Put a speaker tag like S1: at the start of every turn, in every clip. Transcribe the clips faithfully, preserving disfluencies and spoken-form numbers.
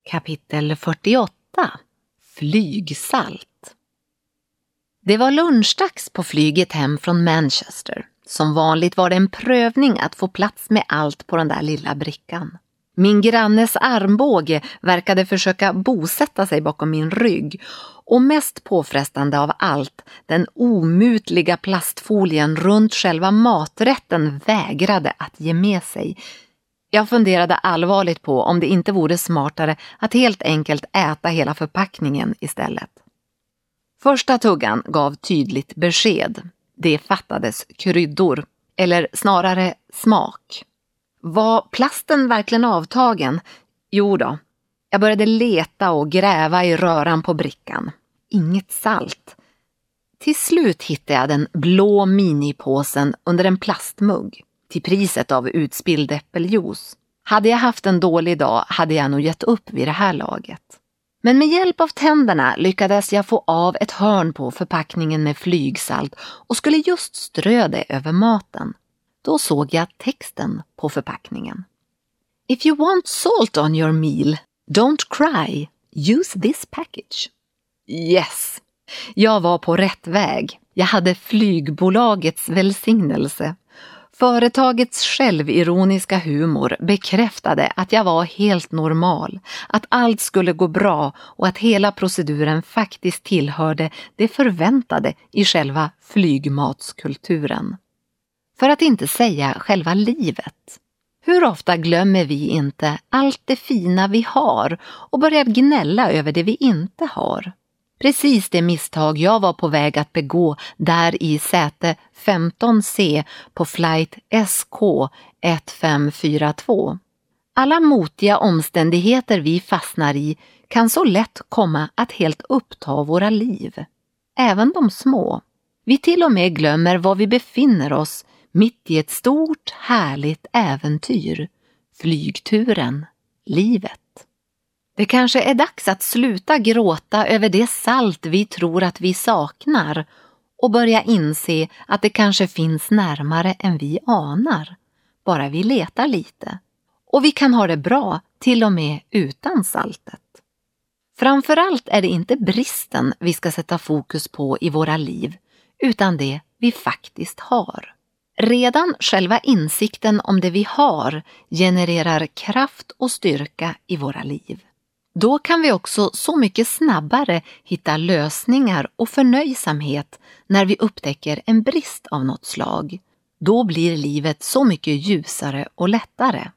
S1: Kapitel fyrtioåtta. Flygsalt. Det var lunchdags på flyget hem från Manchester. Som vanligt var det en prövning att få plats med allt på den där lilla brickan. Min grannes armbåge verkade försöka bosätta sig bakom min rygg, och mest påfrestande av allt, den omutliga plastfolien runt själva maträtten vägrade att ge med sig. Jag funderade allvarligt på om det inte vore smartare att helt enkelt äta hela förpackningen istället. Första tuggan gav tydligt besked. Det fattades kryddor, eller snarare smak. Var plasten verkligen avtagen? Jo då. Jag började leta och gräva i röran på brickan. Inget salt. Till slut hittade jag den blå minipåsen under en plastmugg, till priset av utspilld äppeljuice. Hade jag haft en dålig dag hade jag nog gett upp vid det här laget. Men med hjälp av tänderna lyckades jag få av ett hörn på förpackningen med flygsalt och skulle just strö det över maten. Då såg jag texten på förpackningen. If you want salt on your meal, don't cry. Use this package. Yes! Jag var på rätt väg. Jag hade flygbolagets välsignelse. Företagets självironiska humor bekräftade att jag var helt normal, att allt skulle gå bra och att hela proceduren faktiskt tillhörde det förväntade i själva flygmatskulturen. För att inte säga själva livet. Hur ofta glömmer vi inte allt det fina vi har och börjar gnälla över det vi inte har? Precis det misstag jag var på väg att begå där i säte femton C på flight S K ett fem fyra två. Alla motiga omständigheter vi fastnar i kan så lätt komma att helt uppta våra liv. Även de små. Vi till och med glömmer var vi befinner oss mitt i ett stort, härligt äventyr. Flygturen, livet. Det kanske är dags att sluta gråta över det salt vi tror att vi saknar och börja inse att det kanske finns närmare än vi anar, bara vi letar lite. Och vi kan ha det bra till och med utan saltet. Framförallt är det inte bristen vi ska sätta fokus på i våra liv, utan det vi faktiskt har. Redan själva insikten om det vi har genererar kraft och styrka i våra liv. Då kan vi också så mycket snabbare hitta lösningar och förnöjsamhet när vi upptäcker en brist av något slag. Då blir livet så mycket ljusare och lättare.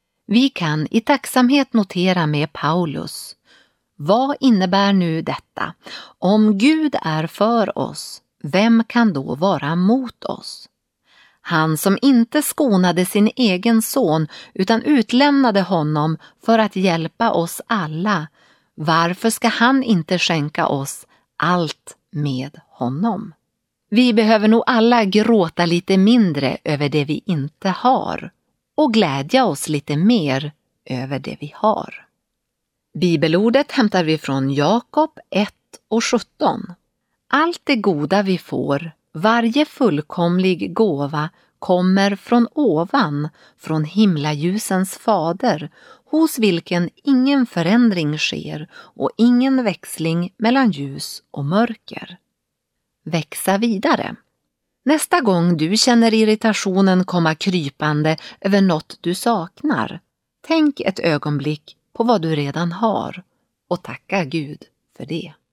S1: Vi kan i tacksamhet notera med Paulus: vad innebär nu detta? Om Gud är för oss, vem kan då vara mot oss? Han som inte skonade sin egen son utan utlämnade honom för att hjälpa oss alla, varför ska han inte skänka oss allt med honom? Vi behöver nog alla gråta lite mindre över det vi inte har och glädja oss lite mer över det vi har. Bibelordet hämtar vi från Jakob ett och sjutton. Allt det goda vi får, varje fullkomlig gåva, kommer från ovan, från himlaljusens fader, hos vilken ingen förändring sker och ingen växling mellan ljus och mörker. Växa vidare. Nästa gång du känner irritationen komma krypande över något du saknar, tänk ett ögonblick på vad du redan har och tacka Gud för det.